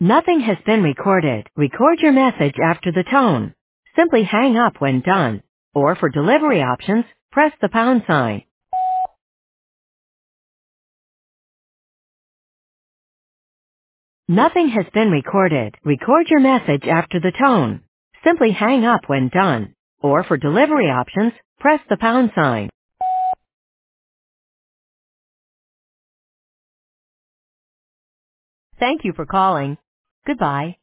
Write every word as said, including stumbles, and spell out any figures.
Nothing has been recorded. Record your message after the tone. Simply hang up when done. Or for delivery options, press the pound sign. Nothing has been recorded. Record your message after the tone. Simply hang up when done. Or for delivery options, press the pound sign. Thank you for calling. Goodbye.